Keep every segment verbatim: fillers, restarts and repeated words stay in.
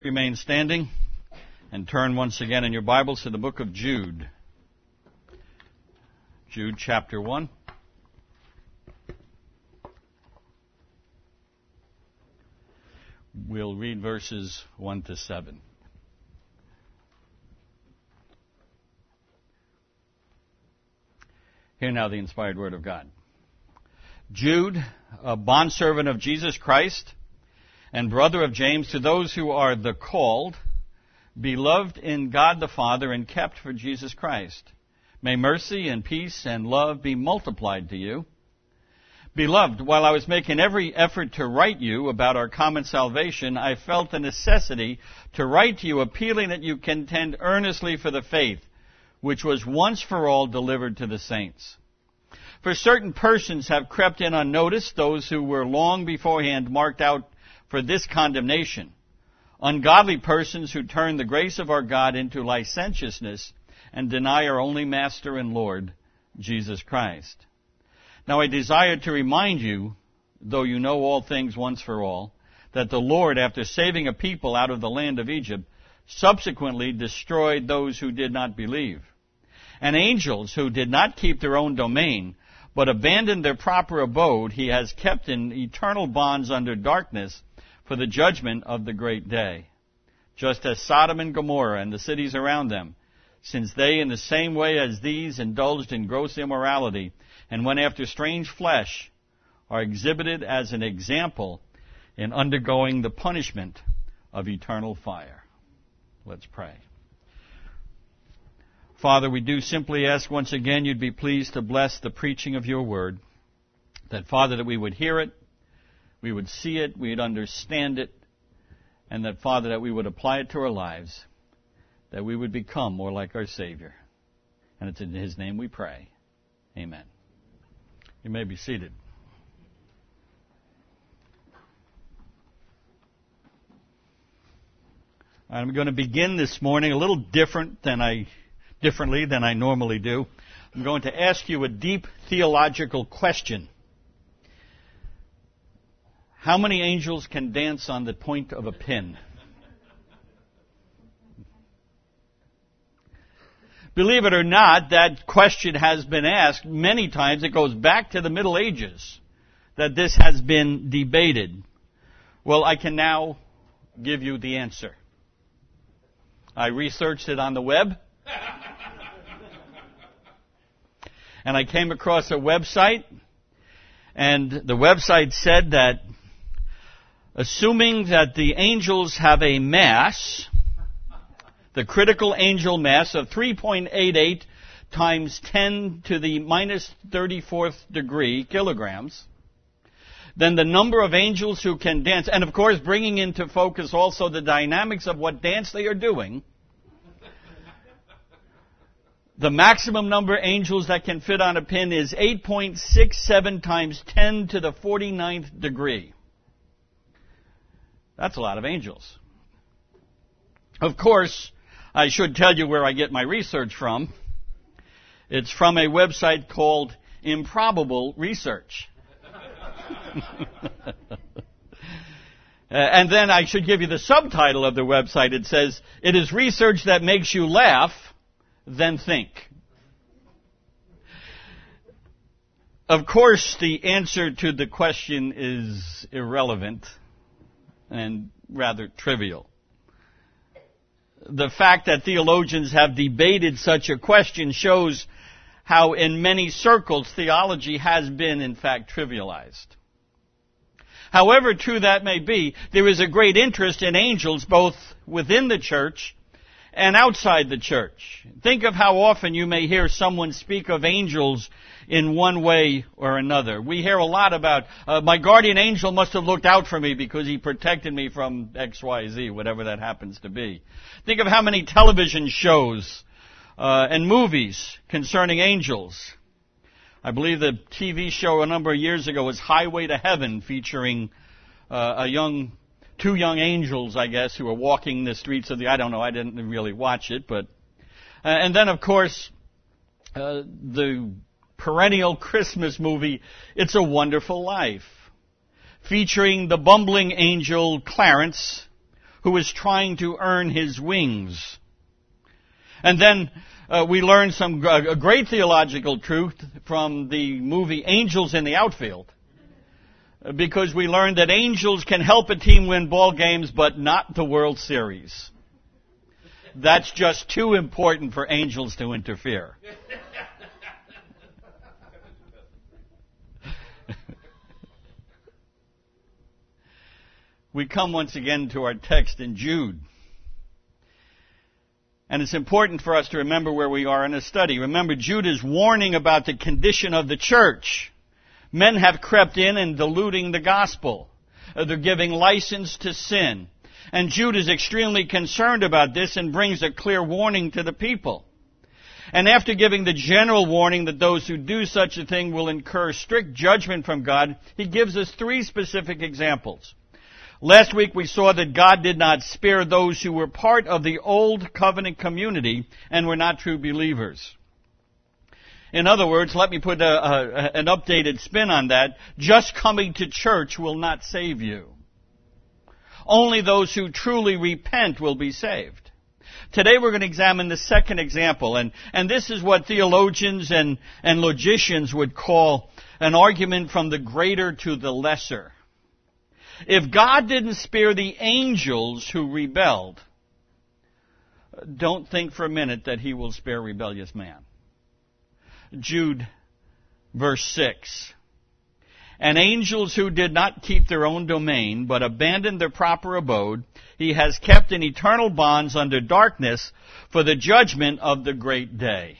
Remain standing and turn once again in your Bibles to the book of Jude. Jude chapter one. We'll read verses one to seven. Hear now the inspired word of God. Jude, a bondservant of Jesus Christ, and brother of James, to those who are the called, beloved in God the Father and kept for Jesus Christ. May mercy and peace and love be multiplied to you. Beloved, while I was making every effort to write you about our common salvation, I felt the necessity to write to you appealing that you contend earnestly for the faith, which was once for all delivered to the saints. For certain persons have crept in unnoticed, those who were long beforehand marked out for this condemnation, ungodly persons who turn the grace of our God into licentiousness and deny our only Master and Lord, Jesus Christ. Now I desire to remind you, though you know all things once for all, that the Lord, after saving a people out of the land of Egypt, subsequently destroyed those who did not believe. And angels who did not keep their own domain, but abandoned their proper abode, he has kept in eternal bonds under darkness, for the judgment of the great day, just as Sodom and Gomorrah and the cities around them, since they in the same way as these indulged in gross immorality and went after strange flesh, are exhibited as an example in undergoing the punishment of eternal fire. Let's pray. Father, we do simply ask once again you'd be pleased to bless the preaching of your word, that, Father, that we would hear it, we would see it, we'd understand it, and that, Father, that we would apply it to our lives, that we would become more like our Savior. And it's in His name we pray. Amen. You may be seated. I'm going to begin this morning a little different than I, differently than I normally do. I'm going to ask you a deep theological question. How many angels can dance on the point of a pin? Believe it or not, that question has been asked many times. It goes back to the Middle Ages that this has been debated. Well, I can now give you the answer. I researched it on the web. And I came across a website. And the website said that assuming that the angels have a mass, the critical angel mass of three point eight eight times ten to the minus thirty-fourth degree kilograms, then the number of angels who can dance, and of course bringing into focus also the dynamics of what dance they are doing, the maximum number of angels that can fit on a pin is eight point six seven times ten to the forty-ninth degree. That's a lot of angels. Of course, I should tell you where I get my research from. It's from a website called Improbable Research. uh, and then I should give you the subtitle of the website. It says, "It is research that makes you laugh, then think." Of course, the answer to the question is irrelevant and rather trivial. The fact that theologians have debated such a question shows how in many circles theology has been in fact trivialized. However true that may be, there is a great interest in angels both within the church and outside the church. Think of how often you may hear someone speak of angels in one way or another. We hear a lot about, uh, my guardian angel must have looked out for me because he protected me from X Y Z, whatever that happens to be. Think of how many television shows uh, and movies concerning angels. I believe the T V show a number of years ago was Highway to Heaven, featuring uh, a young Two young angels, I guess, who are walking the streets of the... I don't know, I didn't really watch it, but... Uh, and then, of course, uh, the perennial Christmas movie, It's a Wonderful Life, featuring the bumbling angel Clarence, who is trying to earn his wings. And then uh, we learn some uh, great theological truth from the movie Angels in the Outfield, because we learned that angels can help a team win ball games, but not the World Series. That's just too important for angels to interfere. We come once again to our text in Jude. And it's important for us to remember where we are in a study. Remember, Jude is warning about the condition of the church. Men have crept in and diluting the gospel. They're giving license to sin. And Jude is extremely concerned about this and brings a clear warning to the people. And after giving the general warning that those who do such a thing will incur strict judgment from God, he gives us three specific examples. Last week we saw that God did not spare those who were part of the old covenant community and were not true believers. In other words, let me put a, a, an updated spin on that. Just coming to church will not save you. Only those who truly repent will be saved. Today we're going to examine the second example, and, and this is what theologians and, and logicians would call an argument from the greater to the lesser. If God didn't spare the angels who rebelled, don't think for a minute that he will spare rebellious man. Jude, verse six. And angels who did not keep their own domain, but abandoned their proper abode, he has kept in eternal bonds under darkness for the judgment of the great day.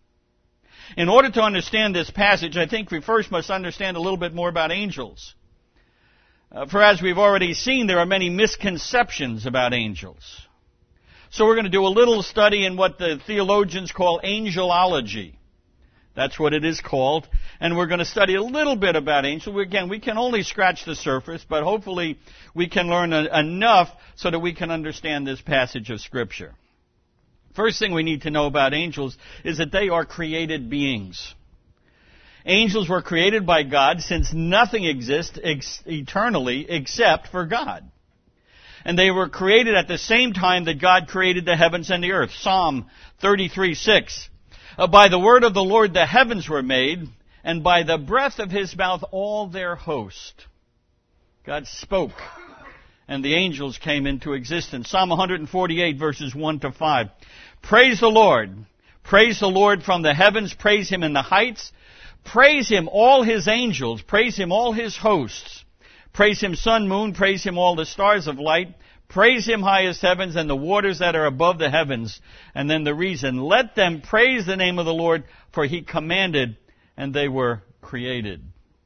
In order to understand this passage, I think we first must understand a little bit more about angels. Uh, for as we've already seen, there are many misconceptions about angels. So we're going to do a little study in what the theologians call angelology. That's what it is called. And we're going to study a little bit about angels. Again, we can only scratch the surface, but hopefully we can learn a, enough so that we can understand this passage of Scripture. First thing we need to know about angels is that they are created beings. Angels were created by God since nothing exists ex- eternally except for God. And they were created at the same time that God created the heavens and the earth. Psalm thirty-three six. Uh, by the word of the Lord the heavens were made, and by the breath of his mouth all their host. God spoke, and the angels came into existence. Psalm one forty-eight verses one to five. Praise the Lord. Praise the Lord from the heavens. Praise him in the heights. Praise him, all his angels. Praise him, all his hosts. Praise him, sun, moon. Praise him, all the stars of light. Praise him, highest heavens, and the waters that are above the heavens. And then the reason, let them praise the name of the Lord, for he commanded, and they were created.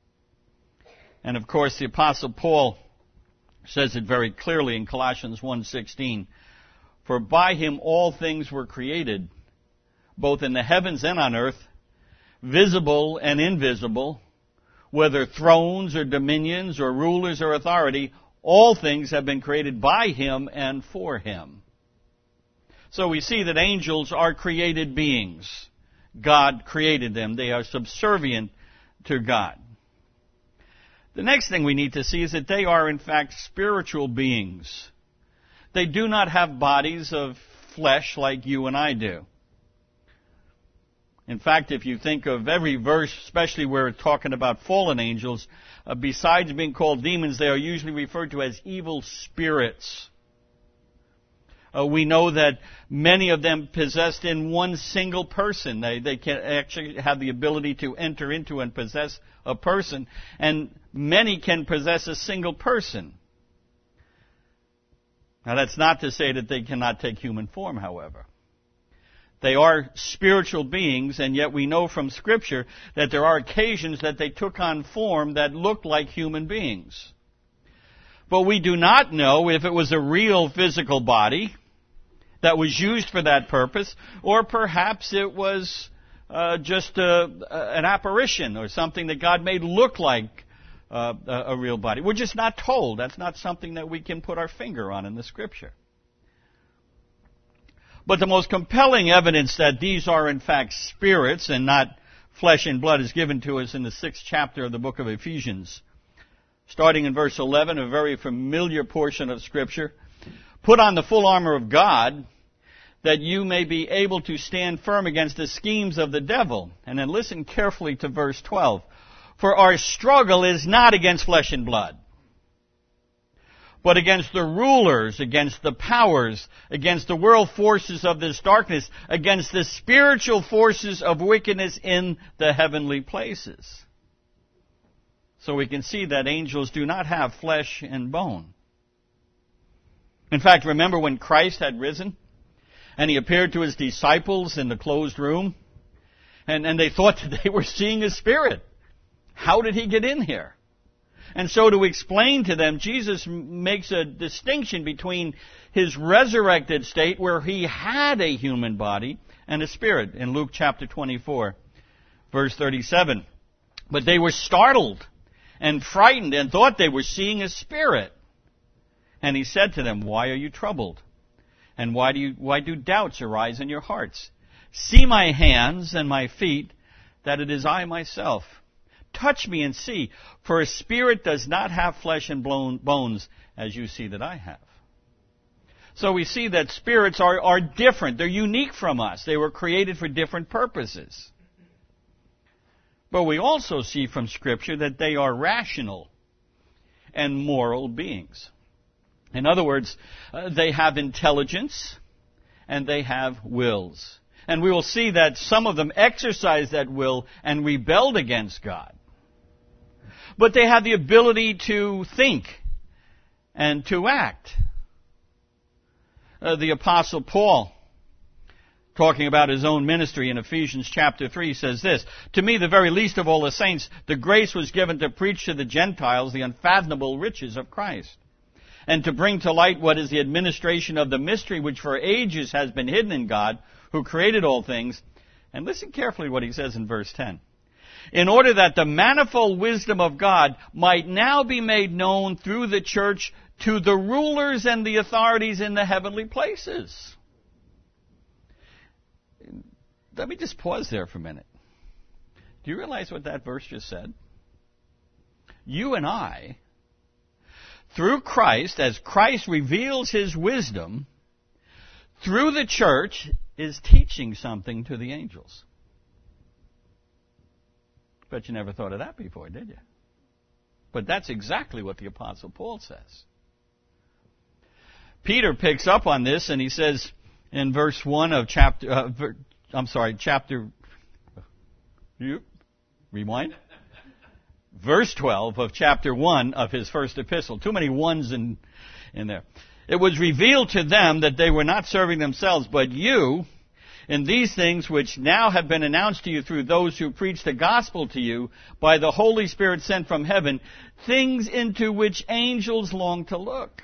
And of course, the Apostle Paul says it very clearly in Colossians one sixteen. For by him all things were created, both in the heavens and on earth, visible and invisible, whether thrones or dominions or rulers or authority, all things have been created by him and for him. So we see that angels are created beings. God created them. They are subservient to God. The next thing we need to see is that they are in fact spiritual beings. They do not have bodies of flesh like you and I do. In fact, if you think of every verse, especially where it's talking about fallen angels, uh, besides being called demons, they are usually referred to as evil spirits. Uh, we know that many of them possessed in one single person. They, they can actually have the ability to enter into and possess a person, and many can possess a single person. Now, that's not to say that they cannot take human form, however. They are spiritual beings, and yet we know from Scripture that there are occasions that they took on form that looked like human beings. But we do not know if it was a real physical body that was used for that purpose, or perhaps it was uh, just a, an apparition or something that God made look like uh, a, a real body. We're just not told. That's not something that we can put our finger on in the Scripture. But the most compelling evidence that these are in fact spirits and not flesh and blood is given to us in the sixth chapter of the book of Ephesians. Starting in verse eleven, a very familiar portion of Scripture. Put on the full armor of God, that you may be able to stand firm against the schemes of the devil. And then listen carefully to verse twelve. For our struggle is not against flesh and blood, but against the rulers, against the powers, against the world forces of this darkness, against the spiritual forces of wickedness in the heavenly places. So we can see that angels do not have flesh and bone. In fact, remember when Christ had risen and he appeared to his disciples in the closed room, and, and they thought that they were seeing a spirit. How did he get in here? And so to explain to them, Jesus makes a distinction between his resurrected state, where he had a human body, and a spirit, in Luke chapter twenty-four, verse thirty-seven. But they were startled and frightened and thought they were seeing a spirit. And he said to them, why are you troubled? And why do you, why do doubts arise in your hearts? See my hands and my feet, that it is I myself. Touch me and see, for a spirit does not have flesh and bones, as you see that I have. So we see that spirits are, are different. They're unique from us. They were created for different purposes. But we also see from Scripture that they are rational and moral beings. In other words, uh, they have intelligence and they have wills. And we will see that some of them exercised that will and rebelled against God. But they have the ability to think and to act. Uh, the Apostle Paul, talking about his own ministry in Ephesians chapter three, says this, to me, the very least of all the saints, the grace was given to preach to the Gentiles the unfathomable riches of Christ, and to bring to light what is the administration of the mystery which for ages has been hidden in God, who created all things. And listen carefully what he says in verse ten. In order that the manifold wisdom of God might now be made known through the church to the rulers and the authorities in the heavenly places. Let me just pause there for a minute. Do you realize what that verse just said? You and I, through Christ, as Christ reveals his wisdom, through the church, is teaching something to the angels. Bet you never thought of that before, did you? But that's exactly what the Apostle Paul says. Peter picks up on this, and he says in verse one of chapter, uh, ver, I'm sorry, chapter, you, rewind. Verse twelve of chapter one of his first epistle. Too many ones in, in there. It was revealed to them that they were not serving themselves, but you, in these things which now have been announced to you through those who preach the gospel to you by the Holy Spirit sent from heaven, things into which angels long to look.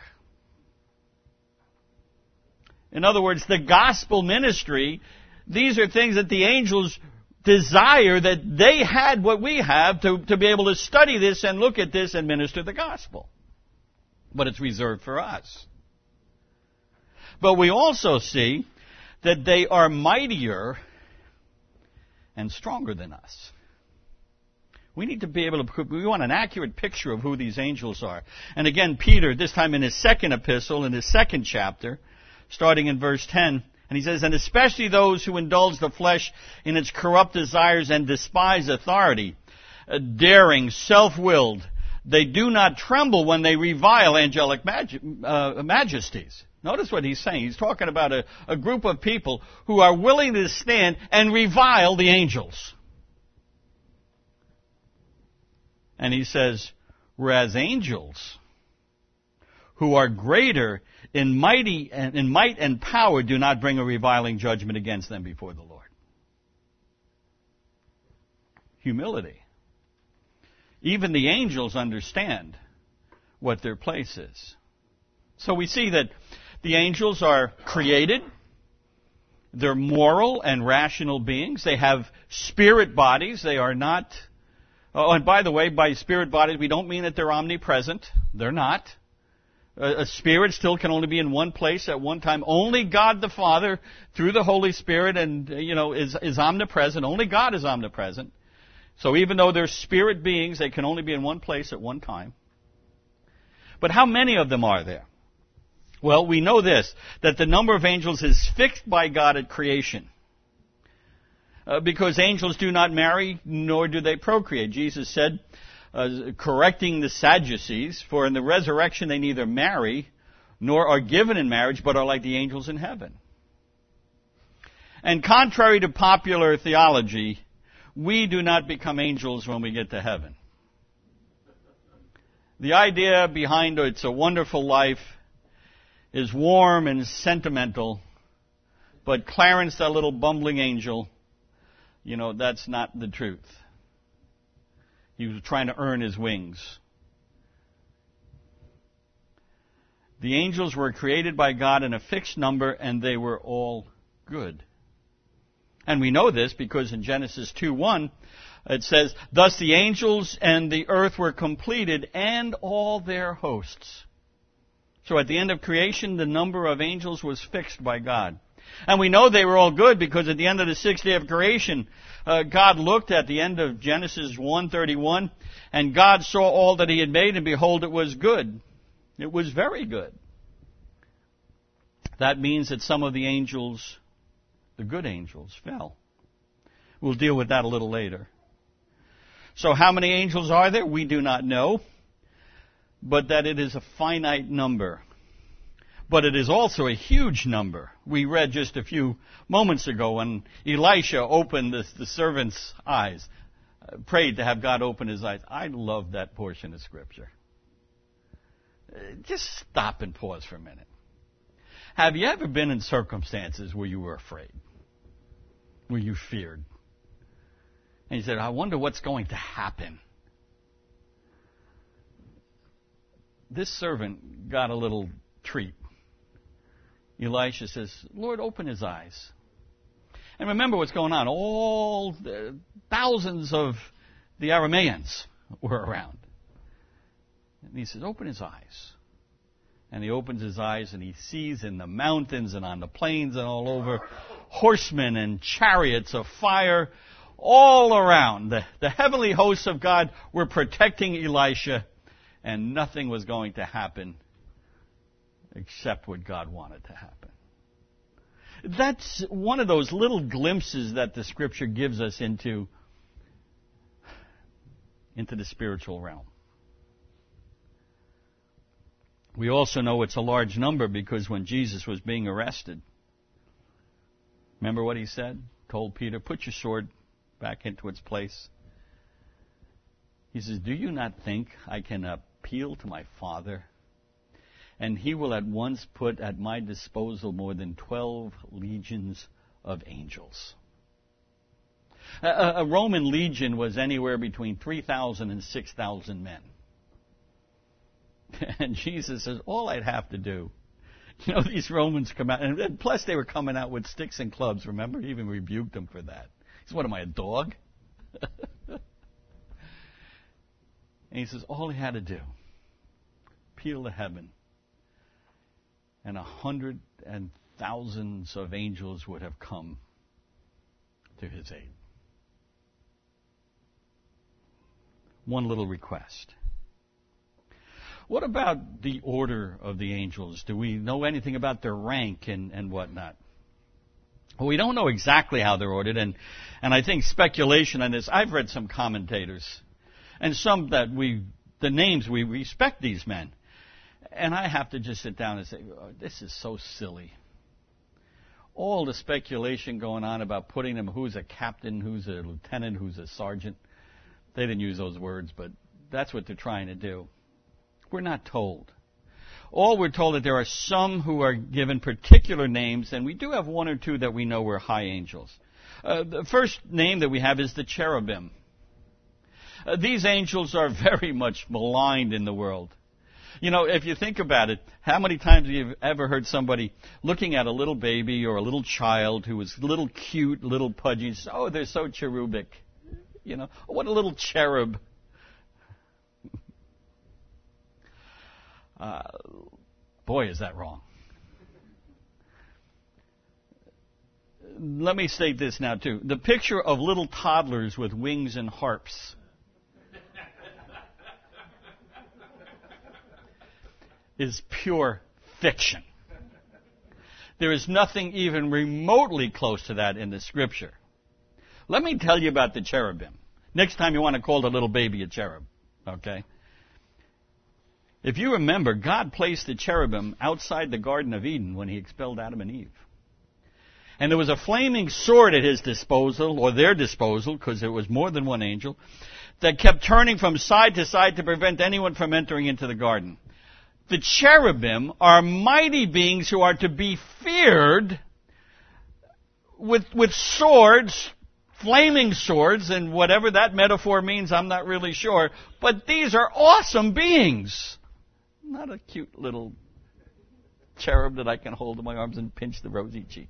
In other words, the gospel ministry, these are things that the angels desire, that they had what we have to, to be able to study this and look at this and minister the gospel. But it's reserved for us. But we also see that they are mightier and stronger than us. We need to be able to, we want an accurate picture of who these angels are. And again, Peter, this time in his second epistle, in his second chapter, starting in verse ten, and he says, and especially those who indulge the flesh in its corrupt desires and despise authority, uh, daring, self-willed, they do not tremble when they revile angelic maj- uh, majesties. Notice what he's saying. He's talking about a, a group of people who are willing to stand and revile the angels. And he says, whereas angels, who are greater in mighty and in might and power, do not bring a reviling judgment against them before the Lord. Humility. Even the angels understand what their place is. So we see that the angels are created. They're moral and rational beings. They have spirit bodies. They are not... Oh, and by the way, by spirit bodies, we don't mean that they're omnipresent. They're not. A, a spirit still can only be in one place at one time. Only God the Father, through the Holy Spirit, and you know, is, is omnipresent. Only God is omnipresent. So even though they're spirit beings, they can only be in one place at one time. But how many of them are there? Well, we know this, that the number of angels is fixed by God at creation. Uh, because angels do not marry, nor do they procreate. Jesus said, uh, correcting the Sadducees, for in the resurrection they neither marry, nor are given in marriage, but are like the angels in heaven. And contrary to popular theology, we do not become angels when we get to heaven. The idea behind It's a Wonderful Life is warm and sentimental, but Clarence, that little bumbling angel, you know, that's not the truth. He was trying to earn his wings. The angels were created by God in a fixed number, and they were all good. And we know this because in Genesis two one, it says, "Thus the angels and the earth were completed, and all their hosts." So at the end of creation, the number of angels was fixed by God. And we know they were all good because at the end of the sixth day of creation, uh, God looked at the end of Genesis one thirty-one, and God saw all that He had made, and behold, it was good. It was very good. That means that some of the angels, the good angels, fell. We'll deal with that a little later. So how many angels are there? We do not know, but that it is a finite number. But it is also a huge number. We read just a few moments ago when Elisha opened the, the servant's eyes, uh, prayed to have God open his eyes. I love that portion of Scripture. Uh, just stop and pause for a minute. Have you ever been in circumstances where you were afraid? Where you feared? And you said, I wonder what's going to happen. This servant got a little treat. Elisha says, Lord, open his eyes. And remember what's going on. All the thousands of the Arameans were around. And he says, open his eyes. And he opens his eyes and he sees in the mountains and on the plains and all over horsemen and chariots of fire all around. The, the heavenly hosts of God were protecting Elisha, and nothing was going to happen except what God wanted to happen. That's one of those little glimpses that the Scripture gives us into, into the spiritual realm. We also know it's a large number because when Jesus was being arrested, remember what He said? Told Peter, put your sword back into its place. He says, do you not think I can appeal to my Father, and He will at once put at my disposal more than twelve legions of angels? A, a Roman legion was anywhere between three thousand and six thousand men. And Jesus says, all I'd have to do, you know, these Romans come out, and plus they were coming out with sticks and clubs, remember? He even rebuked them for that. He said, what am I, a dog? And he says, all he had to do, appeal to heaven, and a hundred and thousands of angels would have come to his aid. One little request. What about the order of the angels? Do we know anything about their rank and, and whatnot? Well, we don't know exactly how they're ordered, and, and I think speculation on this, I've read some commentators, and some that we, the names, we respect these men. And I have to just sit down and say, oh, this is so silly. All the speculation going on about putting them, who's a captain, who's a lieutenant, who's a sergeant. They didn't use those words, but that's what they're trying to do. We're not told. All we're told that there are some who are given particular names, and we do have one or two that we know were high angels. Uh, the first name that we have is the cherubim. Uh, these angels are very much maligned in the world. You know, if you think about it, how many times have you ever heard somebody looking at a little baby or a little child who is little cute, little pudgy, say, oh, they're so cherubic. You know, what a little cherub. Uh, boy, is that wrong. Let me state this now, too. The picture of little toddlers with wings and harps is pure fiction. There is nothing even remotely close to that in the Scripture. Let me tell you about the cherubim. Next time you want to call the little baby a cherub, okay? If you remember, God placed the cherubim outside the Garden of Eden when He expelled Adam and Eve. And there was a flaming sword at His disposal, or their disposal, because there was more than one angel, that kept turning from side to side to prevent anyone from entering into the garden. The cherubim are mighty beings who are to be feared with, with swords, flaming swords, and whatever that metaphor means, I'm not really sure. But these are awesome beings. Not a cute little cherub that I can hold in my arms and pinch the rosy cheek.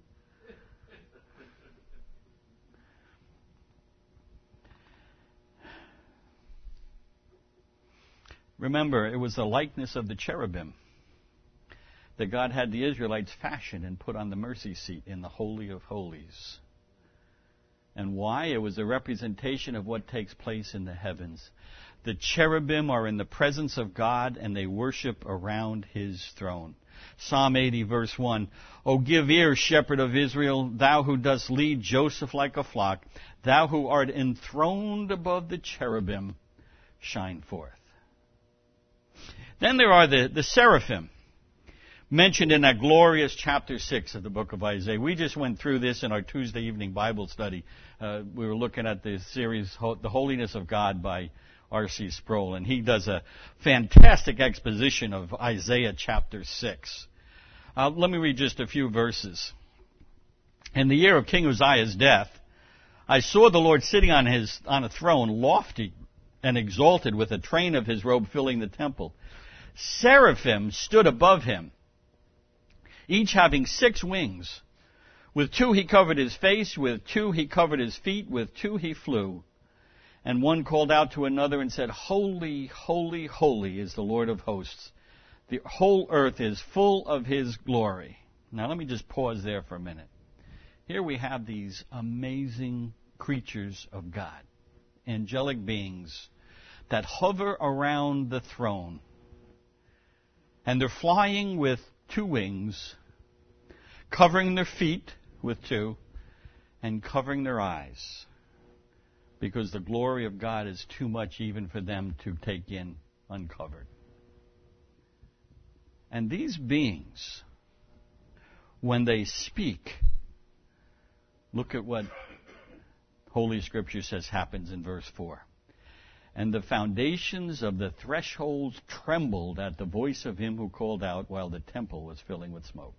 Remember, it was the likeness of the cherubim that God had the Israelites fashion and put on the mercy seat in the Holy of Holies. And why? It was a representation of what takes place in the heavens. The cherubim are in the presence of God and they worship around His throne. Psalm eighty, verse one, O give ear, shepherd of Israel, thou who dost lead Joseph like a flock, thou who art enthroned above the cherubim, shine forth. Then there are the, the seraphim, mentioned in that glorious chapter six of the book of Isaiah. We just went through this in our Tuesday evening Bible study. Uh, we were looking at the series, The Holiness of God by R C Sproul, and he does a fantastic exposition of Isaiah chapter six. Uh, let me read just a few verses. In the year of King Uzziah's death, I saw the Lord sitting on his on a throne, lofty and exalted, with a train of His robe filling the temple. Seraphim stood above Him, each having six wings. With two He covered His face, with two He covered His feet, with two He flew. And one called out to another and said, Holy, holy, holy is the Lord of hosts. The whole earth is full of His glory. Now let me just pause there for a minute. Here we have these amazing creatures of God, angelic beings that hover around the throne. And they're flying with two wings, covering their feet with two, and covering their eyes, because the glory of God is too much even for them to take in uncovered. And these beings, when they speak, look at what Holy Scripture says happens in verse four. And the foundations of the thresholds trembled at the voice of Him who called out, while the temple was filling with smoke.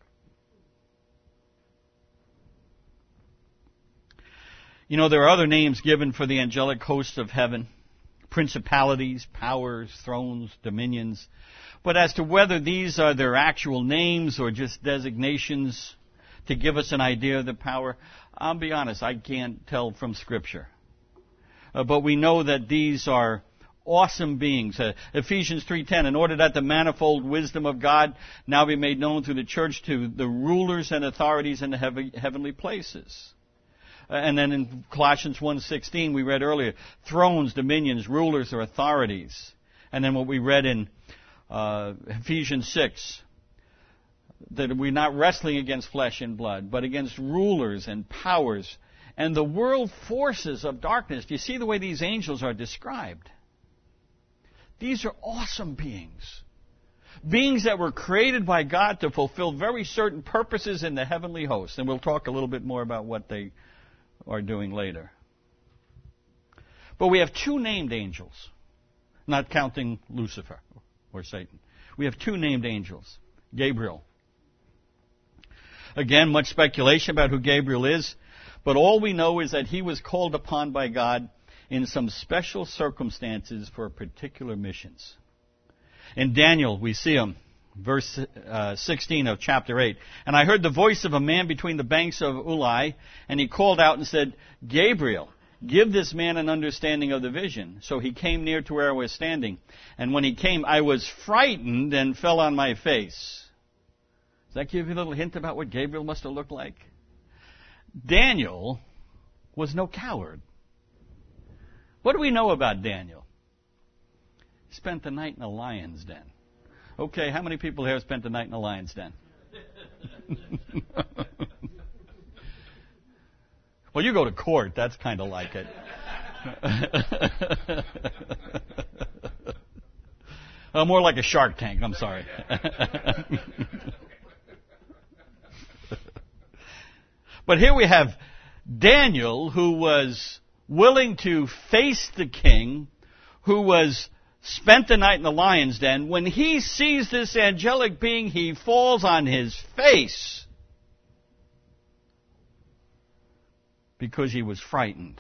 You know, there are other names given for the angelic hosts of heaven: principalities, powers, thrones, dominions. But as to whether these are their actual names or just designations to give us an idea of the power, I'll be honest, I can't tell from Scripture. Uh, but we know that these are awesome beings. Uh, Ephesians three ten, in order that the manifold wisdom of God now be made known through the church to the rulers and authorities in the heav- heavenly places. Uh, and then in Colossians one sixteen, we read earlier, thrones, dominions, rulers, or authorities. And then what we read in uh, Ephesians six, that we're not wrestling against flesh and blood, but against rulers and powers and the world forces of darkness. Do you see the way these angels are described? These are awesome beings. Beings that were created by God to fulfill very certain purposes in the heavenly host. And we'll talk a little bit more about what they are doing later. But we have two named angels, not counting Lucifer or Satan. We have two named angels, Gabriel. Again, much speculation about who Gabriel is. But all we know is that he was called upon by God in some special circumstances for particular missions. In Daniel, we see him, verse uh, sixteen of chapter eight. And I heard the voice of a man between the banks of Ulai, and he called out and said, Gabriel, give this man an understanding of the vision. So he came near to where I was standing. And when he came, I was frightened and fell on my face. Does that give you a little hint about what Gabriel must have looked like? Daniel was no coward. What do we know about Daniel? He spent the night in a lion's den. Okay, how many people here spent the night in a lion's den? Well, you go to court. That's kind of like it. uh, more like a Shark Tank. I'm sorry. But here we have Daniel, who was willing to face the king, who was spent the night in the lion's den. When he sees this angelic being, he falls on his face because he was frightened.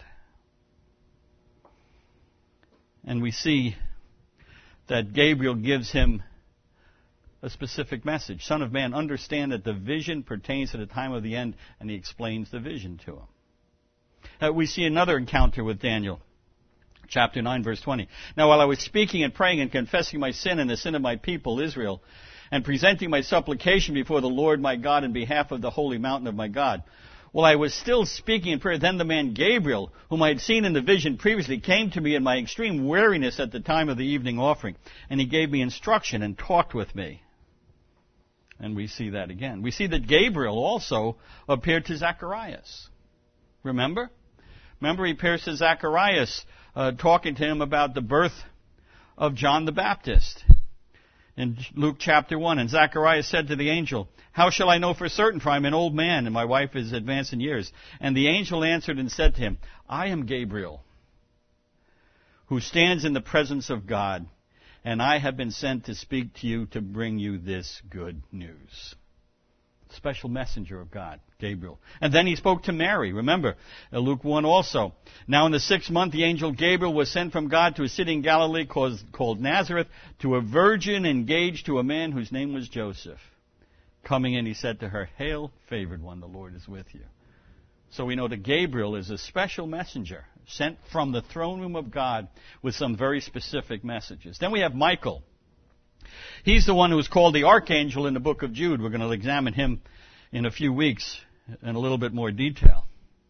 And we see that Gabriel gives him a specific message. Son of man, understand that the vision pertains to the time of the end, and he explains the vision to him. Uh, we see another encounter with Daniel. Chapter nine, verse twenty. Now while I was speaking and praying and confessing my sin and the sin of my people, Israel, and presenting my supplication before the Lord my God in behalf of the holy mountain of my God, while I was still speaking in prayer, then the man Gabriel, whom I had seen in the vision previously, came to me in my extreme weariness at the time of the evening offering, and he gave me instruction and talked with me. And we see that again. We see that Gabriel also appeared to Zacharias. Remember? Remember, he appears to Zacharias, uh, talking to him about the birth of John the Baptist. In Luke chapter one, and Zacharias said to the angel, how shall I know for certain, for I am an old man, and my wife is advanced in years? And the angel answered and said to him, I am Gabriel, who stands in the presence of God, and I have been sent to speak to you to bring you this good news. Special messenger of God, Gabriel. And then he spoke to Mary. Remember, Luke one also. Now in the sixth month, the angel Gabriel was sent from God to a city in Galilee called, called Nazareth, to a virgin engaged to a man whose name was Joseph. Coming in, he said to her, Hail, favored one, the Lord is with you. So we know that Gabriel is a special messenger sent from the throne room of God with some very specific messages. Then we have Michael. He's the one who is called the archangel in the book of Jude. We're going to examine him in a few weeks in a little bit more detail.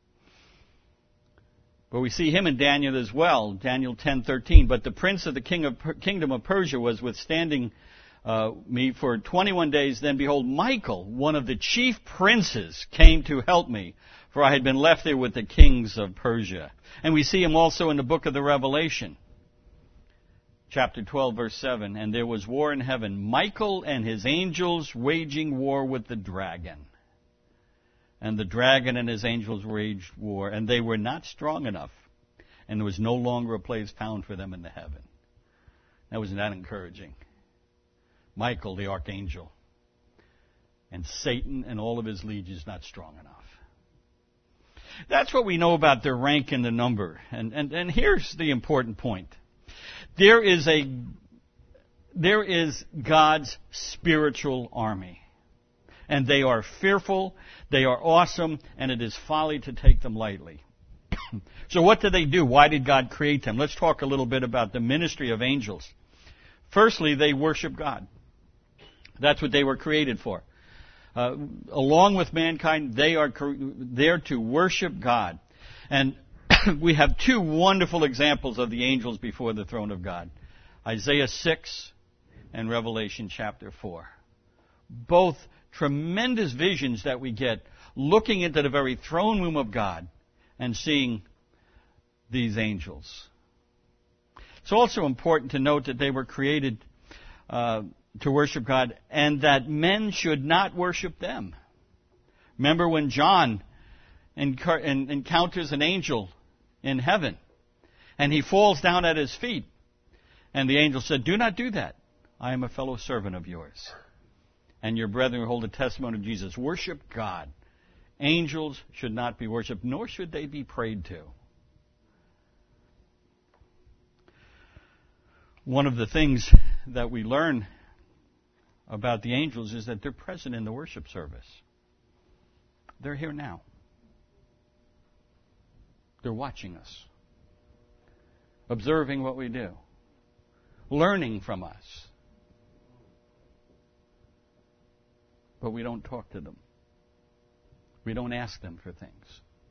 But we see him in Daniel as well, Daniel ten thirteen. But the prince of the king of per- kingdom of Persia was withstanding uh, me for twenty-one days. Then behold, Michael, one of the chief princes, came to help me, for I had been left there with the kings of Persia. And we see him also in the book of the Revelation. Chapter twelve, verse seven, and there was war in heaven, Michael and his angels waging war with the dragon. And the dragon and his angels waged war, and they were not strong enough, and there was no longer a place found for them in the heaven. Now, wasn't that encouraging? Michael, the archangel, and Satan and all of his legions not strong enough. That's what we know about their rank in the number. And, and, and here's the important point. There is a, there is God's spiritual army. And they are fearful, they are awesome, and it is folly to take them lightly. So what did they do? Why did God create them? Let's talk a little bit about the ministry of angels. Firstly, they worship God. That's what they were created for. Uh, along with mankind, they are cre- there to worship God. And we have two wonderful examples of the angels before the throne of God. Isaiah six and Revelation chapter four. Both tremendous visions that we get looking into the very throne room of God and seeing these angels. It's also important to note that they were created uh, to worship God and that men should not worship them. Remember when John enc- encounters an angel in heaven, and he falls down at his feet. And the angel said, do not do that. I am a fellow servant of yours. And your brethren who hold the testimony of Jesus. Worship God. Angels should not be worshipped, nor should they be prayed to. One of the things that we learn about the angels is that they're present in the worship service. They're here now. They're watching us, observing what we do, learning from us. But we don't talk to them. We don't ask them for things.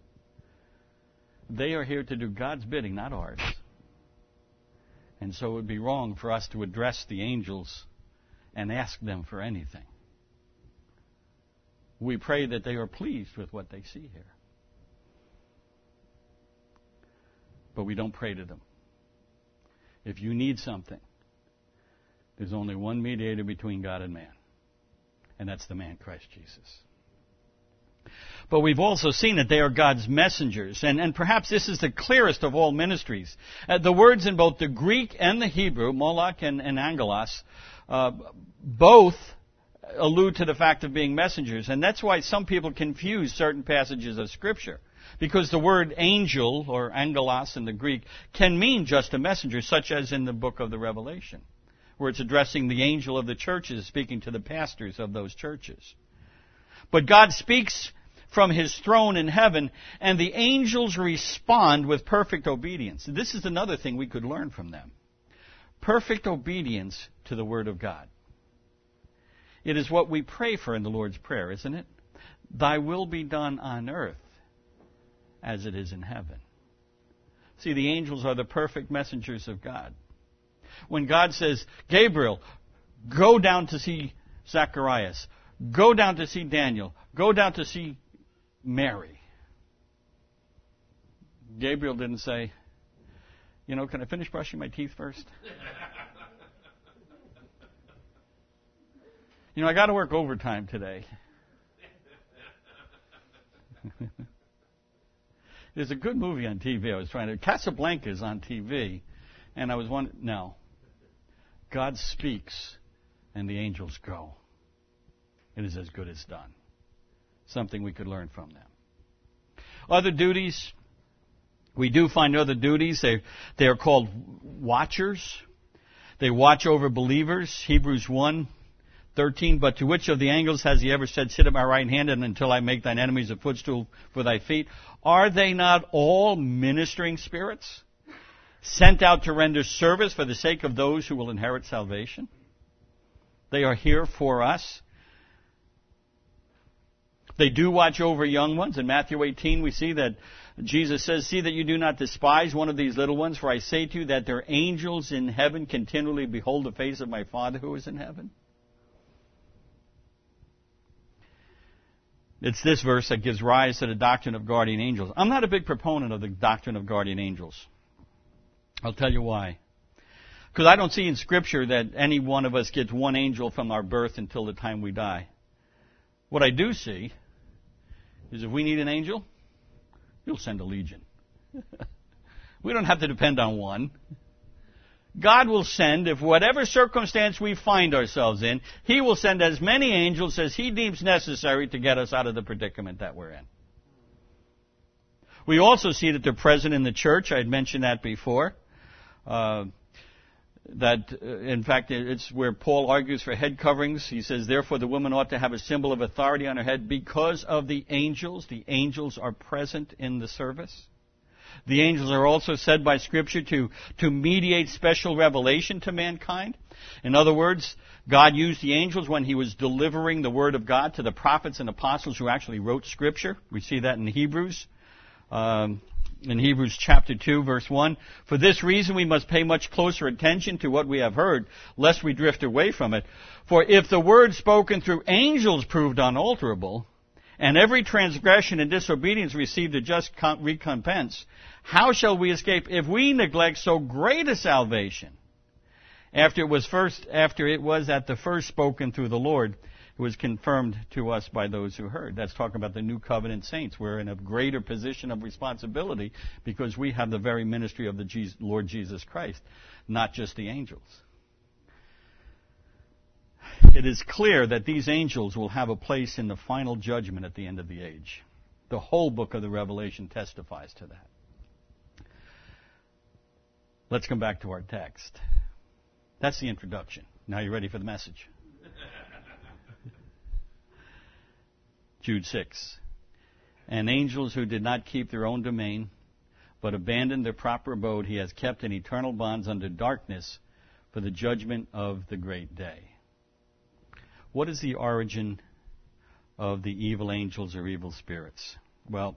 They are here to do God's bidding, not ours. And so it would be wrong for us to address the angels and ask them for anything. We pray that they are pleased with what they see here. But we don't pray to them. If you need something, there's only one mediator between God and man, and that's the man Christ Jesus. But we've also seen that they are God's messengers, and, and perhaps this is the clearest of all ministries. Uh, the words in both the Greek and the Hebrew, Moloch and, and Angelos, uh, both allude to the fact of being messengers, and that's why some people confuse certain passages of Scripture. Because the word angel, or angelos in the Greek, can mean just a messenger, such as in the book of the Revelation, where it's addressing the angel of the churches, speaking to the pastors of those churches. But God speaks from His throne in heaven, and the angels respond with perfect obedience. This is another thing we could learn from them. Perfect obedience to the Word of God. It is what we pray for in the Lord's Prayer, isn't it? Thy will be done on earth as it is in heaven. See, the angels are the perfect messengers of God. When God says, Gabriel, go down to see Zacharias, go down to see Daniel, go down to see Mary. Gabriel didn't say, you know, can I finish brushing my teeth first? You know, I got to work overtime today. There's a good movie on T V I was trying to... Casablanca is on T V. And I was wondering... No. God speaks and the angels go. It is as good as done. Something we could learn from them. Other duties. We do find other duties. They, they are called watchers. They watch over believers. Hebrews one thirteen, but to which of the angels has He ever said, sit at my right hand and until I make thine enemies a footstool for thy feet? Are they not all ministering spirits, sent out to render service for the sake of those who will inherit salvation? They are here for us. They do watch over young ones. In Matthew eighteen, we see that Jesus says, see that you do not despise one of these little ones, for I say to you that their angels in heaven continually behold the face of my Father who is in heaven. It's this verse that gives rise to the doctrine of guardian angels. I'm not a big proponent of the doctrine of guardian angels. I'll tell you why. Because I don't see in Scripture that any one of us gets one angel from our birth until the time we die. What I do see is if we need an angel, He'll send a legion. We don't have to depend on one. God will send, if whatever circumstance we find ourselves in, He will send as many angels as He deems necessary to get us out of the predicament that we're in. We also see that they're present in the church. I had mentioned that before. Uh, that, uh, in fact, it's where Paul argues for head coverings. He says, therefore the woman ought to have a symbol of authority on her head because of the angels. The angels are present in the service. The angels are also said by Scripture to, to mediate special revelation to mankind. In other words, God used the angels when He was delivering the Word of God to the prophets and apostles who actually wrote Scripture. We see that in Hebrews. Um, in Hebrews chapter two, verse one. For this reason we must pay much closer attention to what we have heard, lest we drift away from it. For if the word spoken through angels proved unalterable, and every transgression and disobedience received a just recompense, how shall we escape if we neglect so great a salvation? After it was first, after it was at the first spoken through the Lord, it was confirmed to us by those who heard. That's talking about the new covenant saints. We're in a greater position of responsibility because we have the very ministry of the Jesus, Lord Jesus Christ, not just the angels. It is clear that these angels will have a place in the final judgment at the end of the age. The whole book of the Revelation testifies to that. Let's come back to our text. That's the introduction. Now you're ready for the message. Jude six. And angels who did not keep their own domain, but abandoned their proper abode, He has kept in eternal bonds under darkness for the judgment of the great day. What is the origin of the evil angels or evil spirits? Well,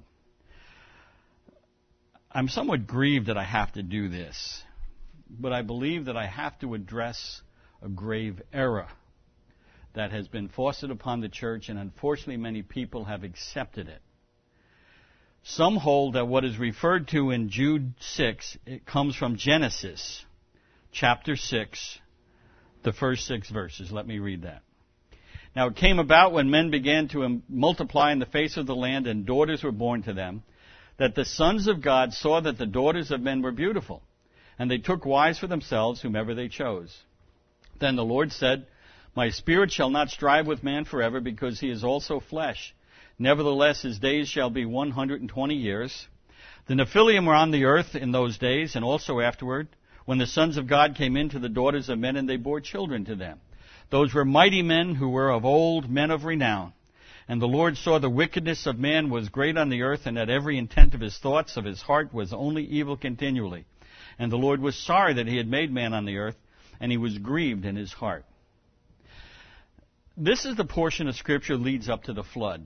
I'm somewhat grieved that I have to do this, but I believe that I have to address a grave error that has been foisted upon the church, and unfortunately many people have accepted it. Some hold that what is referred to in Jude six, it comes from Genesis chapter six, the first six verses. Let me read that. Now it came about when men began to multiply in the face of the land, and daughters were born to them, that the sons of God saw that the daughters of men were beautiful, and they took wives for themselves whomever they chose. Then the Lord said, My spirit shall not strive with man forever, because he is also flesh. Nevertheless, his days shall be one hundred and twenty years. The Nephilim were on the earth in those days, and also afterward, when the sons of God came in to the daughters of men, and they bore children to them. Those were mighty men who were of old, men of renown. And the Lord saw the wickedness of man was great on the earth, and that every intent of his thoughts of his heart was only evil continually. And the Lord was sorry that he had made man on the earth, and he was grieved in his heart. This is the portion of Scripture leads up to the flood.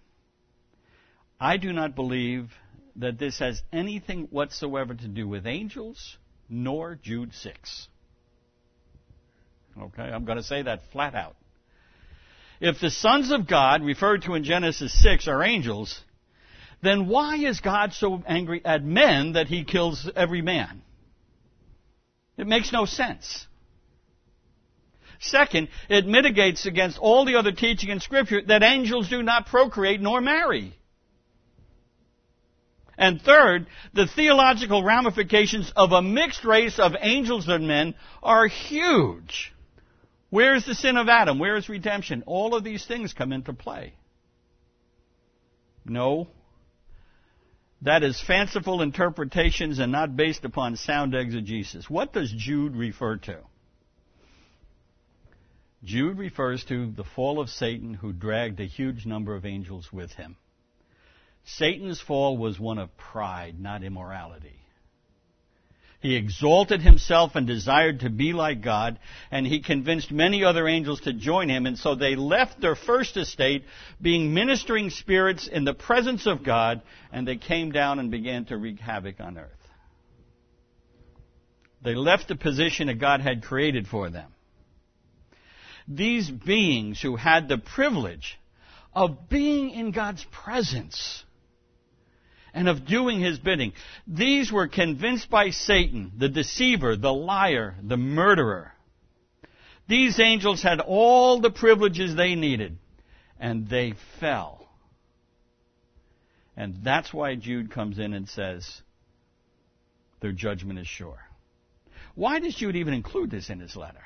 I do not believe that this has anything whatsoever to do with angels, nor Jude six. Okay, I'm going to say that flat out. If the sons of God, referred to in Genesis six, are angels, then why is God so angry at men that he kills every man? It makes no sense. Second, it mitigates against all the other teaching in Scripture that angels do not procreate nor marry. And third, the theological ramifications of a mixed race of angels and men are huge. Where is the sin of Adam? Where is redemption? All of these things come into play. No. That is fanciful interpretations and not based upon sound exegesis. What does Jude refer to? Jude refers to the fall of Satan, who dragged a huge number of angels with him. Satan's fall was one of pride, not immorality. He exalted himself and desired to be like God, and he convinced many other angels to join him, and so they left their first estate, being ministering spirits in the presence of God, and they came down and began to wreak havoc on earth. They left the position that God had created for them. These beings who had the privilege of being in God's presence and of doing his bidding, these were convinced by Satan, the deceiver, the liar, the murderer. These angels had all the privileges they needed, and they fell. And that's why Jude comes in and says their judgment is sure. Why does Jude even include this in his letter?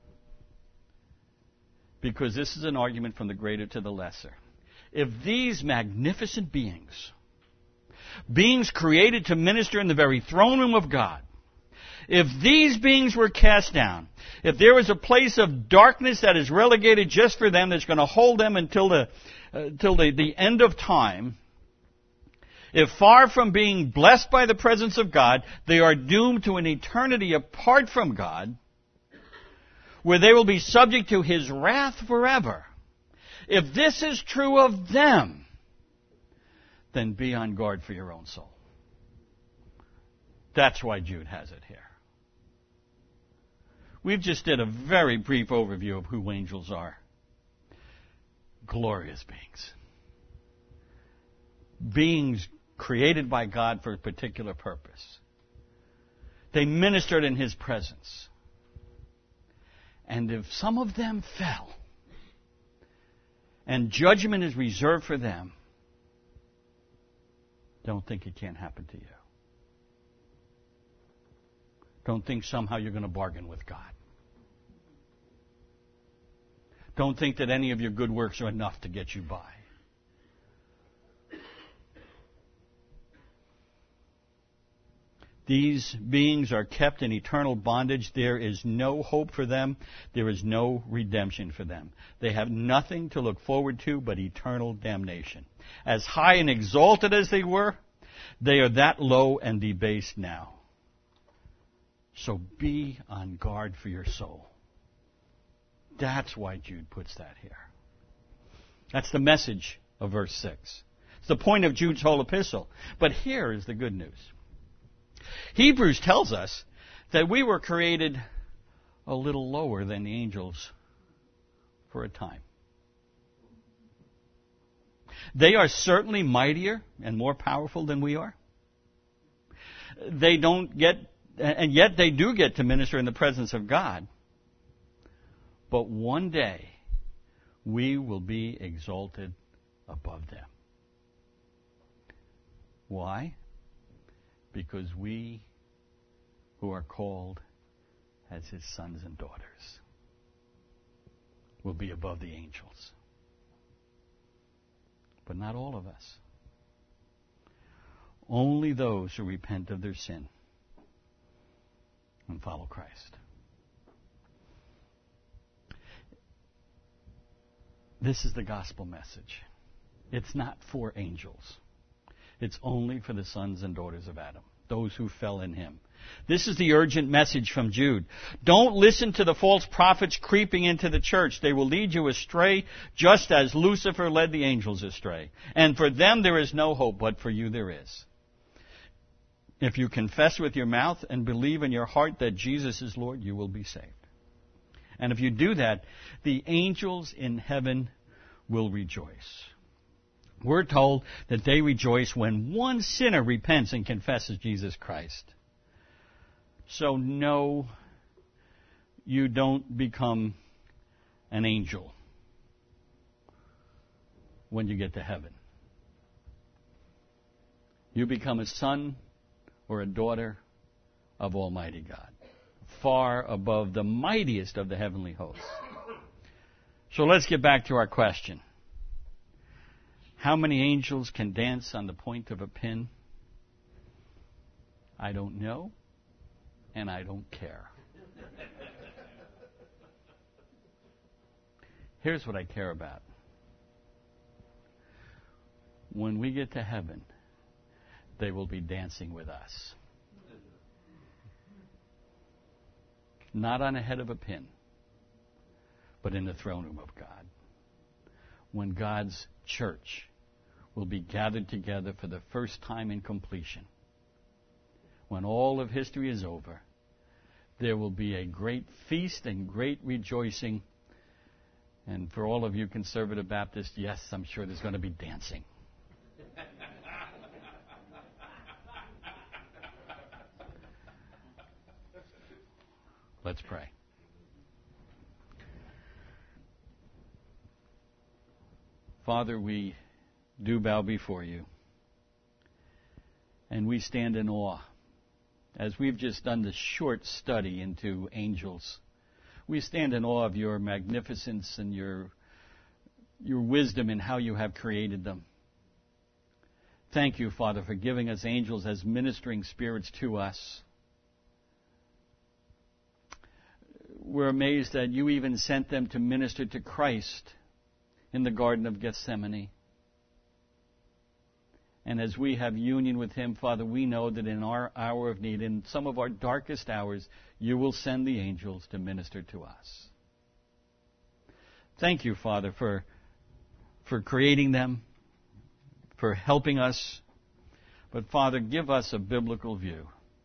Because this is an argument from the greater to the lesser. If these magnificent beings, beings created to minister in the very throne room of God, if these beings were cast down, if there was a place of darkness that is relegated just for them, that's going to hold them until the, uh, till the, the end of time, if far from being blessed by the presence of God, they are doomed to an eternity apart from God, where they will be subject to his wrath forever. If this is true of them, then be on guard for your own soul. That's why Jude has it here. We've just did a very brief overview of who angels are. Glorious beings. Beings created by God for a particular purpose. They ministered in his presence. And if some of them fell, and judgment is reserved for them, don't think it can't happen to you. Don't think somehow you're going to bargain with God. Don't think that any of your good works are enough to get you by. These beings are kept in eternal bondage. There is no hope for them. There is no redemption for them. They have nothing to look forward to but eternal damnation. As high and exalted as they were, they are that low and debased now. So be on guard for your soul. That's why Jude puts that here. That's the message of verse six. It's the point of Jude's whole epistle. But here is the good news. Hebrews tells us that we were created a little lower than the angels for a time. They are certainly mightier and more powerful than we are. They don't get, and yet they do get to minister in the presence of God. But one day, we will be exalted above them. Why? Because we who are called as His sons and daughters will be above the angels. But not all of us. Only those who repent of their sin and follow Christ. This is the gospel message. It's not for angels. It's only for the sons and daughters of Adam, those who fell in him. This is the urgent message from Jude. Don't listen to the false prophets creeping into the church. They will lead you astray, just as Lucifer led the angels astray. And for them there is no hope, but for you there is. If you confess with your mouth and believe in your heart that Jesus is Lord, you will be saved. And if you do that, the angels in heaven will rejoice. We're told that they rejoice when one sinner repents and confesses Jesus Christ. So no, you don't become an angel when you get to heaven. You become a son or a daughter of Almighty God, far above the mightiest of the heavenly hosts. So let's get back to our question. How many angels can dance on the point of a pin? I don't know, and I don't care. Here's what I care about. When we get to heaven, they will be dancing with us. Not on the head of a pin, but in the throne room of God. When God's church will be gathered together for the first time in completion. When all of history is over, there will be a great feast and great rejoicing. And for all of you conservative Baptists, yes, I'm sure there's going to be dancing. Let's pray. Father, we do bow before you. And we stand in awe. As we've just done this short study into angels, we stand in awe of your magnificence and your, your wisdom in how you have created them. Thank you, Father, for giving us angels as ministering spirits to us. We're amazed that you even sent them to minister to Christ in the Garden of Gethsemane. And as we have union with Him, Father, we know that in our hour of need, in some of our darkest hours, you will send the angels to minister to us. Thank you, Father, for, for creating them, for helping us. But, Father, give us a biblical view.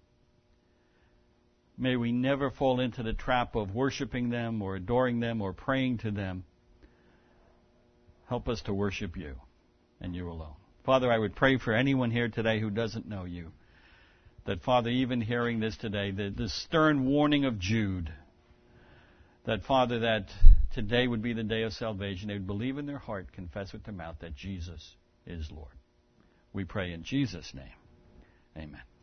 May we never fall into the trap of worshiping them or adoring them or praying to them. Help us to worship you and you alone. Father, I would pray for anyone here today who doesn't know you, that, Father, even hearing this today, the, the stern warning of Jude, that, Father, that today would be the day of salvation. They would believe in their heart, confess with their mouth that Jesus is Lord. We pray in Jesus' name. Amen.